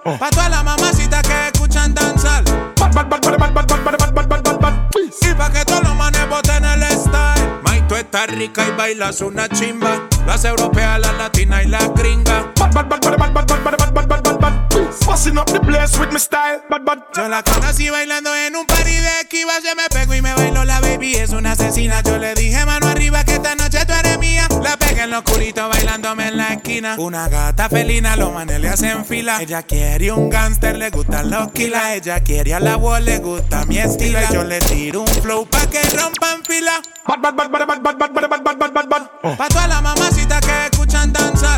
Pa' todas las mamacitas que escuchan danzar. Y pa' que todos los manes boten el style. May, tú estás rica y bailas una chimba. Las europeas, las latinas y las gringas. Busting up the place with my style. Yo la conocí bailando en un party de esquiva. Se me pegó y me bailó la baby, es una asesina. Yo le dije mano arriba que esta noche tú eres mía. La pegué en lo oscurito bailándome en la esquina. Una gata felina, los manes le hacen fila. Ella quiere un gangster, le gustan los kilas. Ella quiere a la wall, le gusta mi estilo. Y yo le tiro un flow pa' que rompan fila. Pa' todas las mamacitas que escuchan danzar.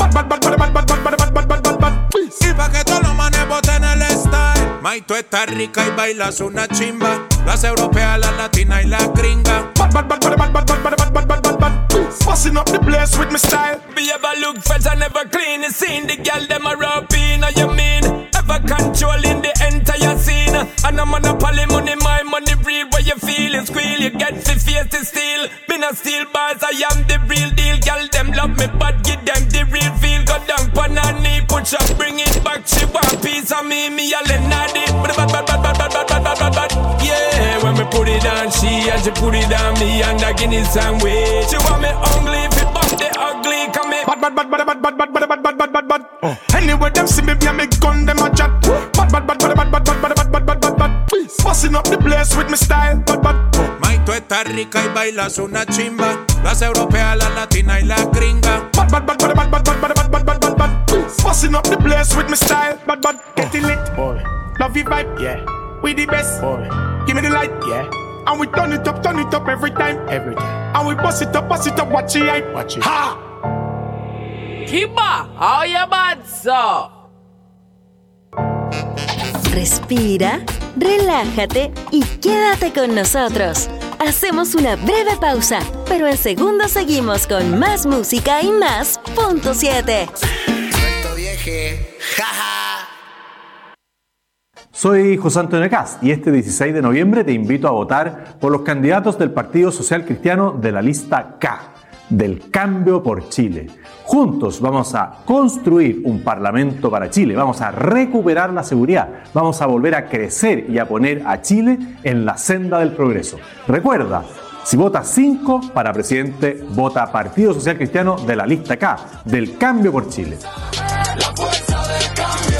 Y pa' que todos los manes boten el style. May, tú estás rica y bailas una chimba. Las europeas, las latinas y las gringas. Busting up the place with my style. Me ever look fresh and never clean. You seen the girl them a rapping, you mean? Ever controlling the entire scene. And I'm on a poly money, my money real. Where you feel it squeal, you get the face to steal. Me not steal bars, I am the real deal. Girl them love me but give them the real feel. Go down pan her knee, push up, bring it back. She want piece of me a Lenardi. Yeah, when me put it on she and she put it on me and I give it some way. She want me ugly, if it bump the ugly, come me bad. Anyway, them see me, me gun, them a chat. Bad. Busting up the place with my style. Bad. May, tú estás rica y bailas una chimba. Las europeas, las latinas y las gringas. Bad. Busting up the place with my style. Bad. Getting lit, boy. Love you vibe, yeah. We the best, boy. Give me the light, yeah. And we turn it up every time. And we bust it up, watch it hype. Watch it. Ha! Kimba, how you bad, so? Respira, relájate y quédate con nosotros. Hacemos una breve pausa, pero en segundos seguimos con más música y más Punto 7. Suelto vieje, jaja. Soy José Antonio Cast y este 16 de noviembre te invito a votar por los candidatos del Partido Social Cristiano de la lista K, del Cambio por Chile. Juntos vamos a construir un parlamento para Chile, vamos a recuperar la seguridad, vamos a volver a crecer y a poner a Chile en la senda del progreso. Recuerda, si votas 5 para presidente, vota Partido Social Cristiano de la lista K, del Cambio por Chile. La fuerza del cambio.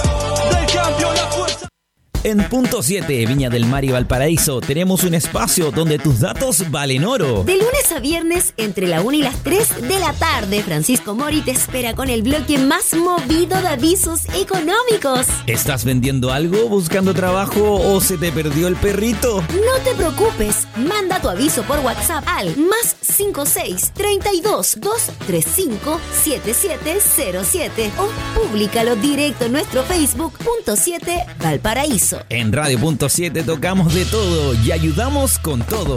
En Punto 7, Viña del Mar y Valparaíso, tenemos un espacio donde tus datos valen oro. De lunes a viernes, entre la 1 y las 3 de la tarde, Francisco Mori te espera con el bloque más movido de avisos económicos. ¿Estás vendiendo algo, buscando trabajo o se te perdió el perrito? No te preocupes, manda tu aviso por WhatsApp al +56 32 235 7707 o públicalo directo en nuestro Facebook Punto 7 Valparaíso. En Radio Punto 7 tocamos de todo y ayudamos con todo.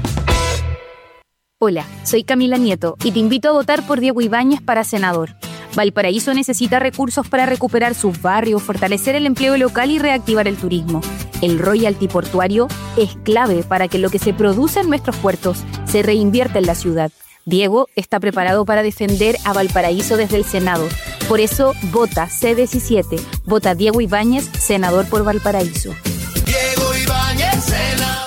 Hola, soy Camila Nieto y te invito a votar por Diego Ibáñez para senador. Valparaíso necesita recursos para recuperar sus barrios, fortalecer el empleo local y reactivar el turismo. El royalty portuario es clave para que lo que se produce en nuestros puertos se reinvierta en la ciudad. Diego está preparado para defender a Valparaíso desde el Senado. Por eso, vota C17. Vota Diego Ibáñez, senador por Valparaíso. Diego Ibáñez, senador.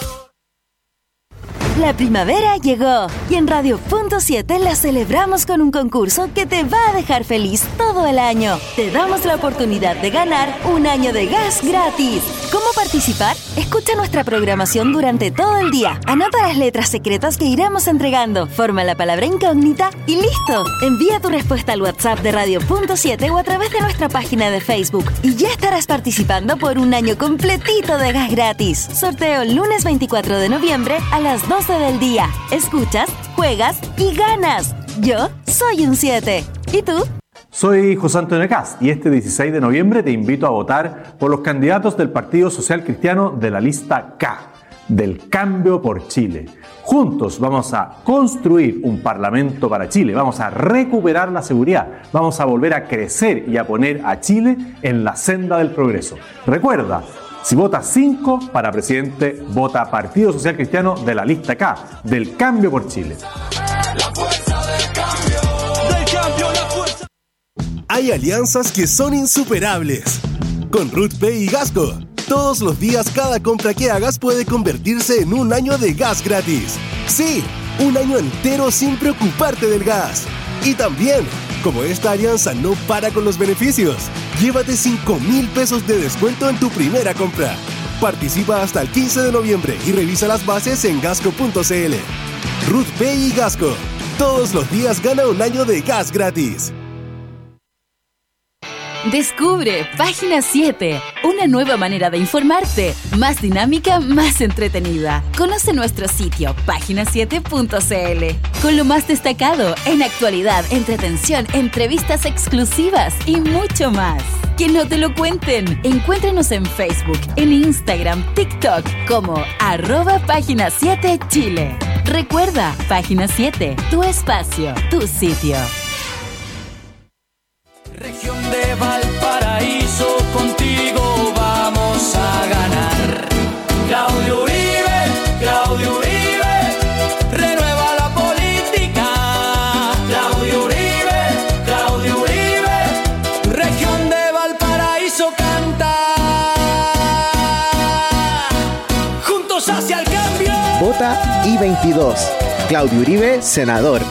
La primavera llegó y en Radio Punto 7 la celebramos con un concurso que te va a dejar feliz todo el año. Te damos la oportunidad de ganar un año de gas gratis. ¿Cómo participar? Escucha nuestra programación durante todo el día. Anota las letras secretas que iremos entregando. Forma la palabra incógnita y ¡listo! Envía tu respuesta al WhatsApp de Radio Punto 7 o a través de nuestra página de Facebook y ya estarás participando por un año completito de gas gratis. Sorteo el lunes 24 de noviembre a las 12 del día. Escuchas, juegas y ganas. Yo soy un 7. ¿Y tú? Soy José Antonio Cast y este 16 de noviembre te invito a votar por los candidatos del Partido Social Cristiano de la lista K, del Cambio por Chile. Juntos vamos a construir un parlamento para Chile, vamos a recuperar la seguridad, vamos a volver a crecer y a poner a Chile en la senda del progreso. Recuerda, si votas 5 para presidente, vota Partido Social Cristiano de la lista K, del Cambio por Chile. La fuerza del cambio. Del cambio, la fuerza. Hay alianzas que son insuperables. con Ruth Pay y Gasco. Todos los días cada compra que hagas puede convertirse en un año de gas gratis. Sí, un año entero sin preocuparte del gas. Y también, como esta alianza no para con los beneficios, llévate 5,000 pesos de descuento en tu primera compra. Participa hasta el 15 de noviembre y revisa las bases en gasco.cl. Ruth Pay y Gasco. Todos los días gana un año de gas gratis. Descubre Página 7, una nueva manera de informarte, más dinámica, más entretenida. Conoce nuestro sitio, página7.cl, con lo más destacado en actualidad, entretención, entrevistas exclusivas y mucho más. Que no te lo cuenten. Encuéntranos en Facebook, en Instagram, TikTok como @Página7Chile. Recuerda, Página 7, tu espacio, tu sitio. Región de Valparaíso, contigo vamos a ganar. Claudio Uribe, renueva la política. Claudio Uribe, región de Valparaíso canta. Juntos hacia el cambio. Vota I-22. Claudio Uribe, senador.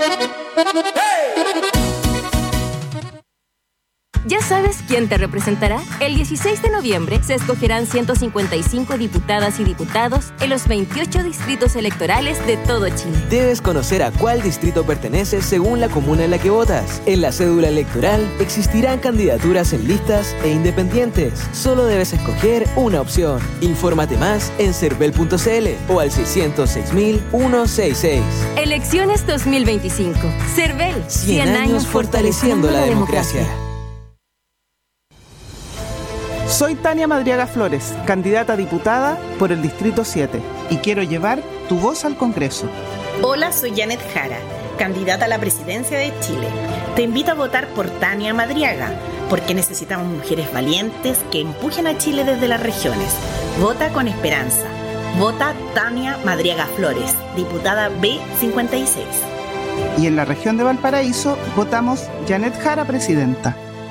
¿Ya sabes quién te representará? El 16 de noviembre se escogerán 155 diputadas y diputados en los 28 distritos electorales de todo Chile. Debes conocer a cuál distrito perteneces según la comuna en la que votas. En la cédula electoral existirán candidaturas en listas e independientes. Solo debes escoger una opción. Infórmate más en cervel.cl o al 606.166. Elecciones 2025. Cervel, 100 años fortaleciendo la democracia. Soy Tania Madriaga Flores, candidata a diputada por el Distrito 7 y quiero llevar tu voz al Congreso. Hola, soy Janet Jara, candidata a la presidencia de Chile. Te invito a votar por Tania Madriaga, porque necesitamos mujeres valientes que empujen a Chile desde las regiones. Vota con esperanza. Vota Tania Madriaga Flores, diputada B56. Y en la región de Valparaíso votamos Janet Jara, presidenta.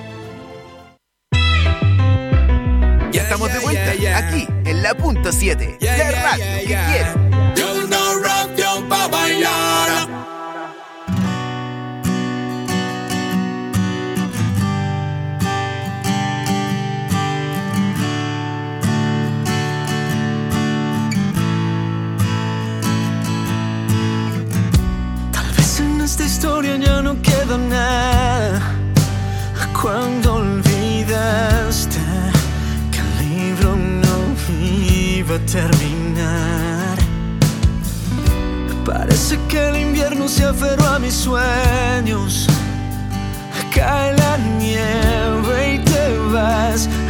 Ya estamos de vuelta, aquí, en la punto 7, la radio que quieres. Yo no radio pa' bailar. Tal vez en esta historia ya no queda nada. Cuando olvidaste iba a terminar. Parece que el invierno se aferró a mis sueños. Cae la nieve y te vas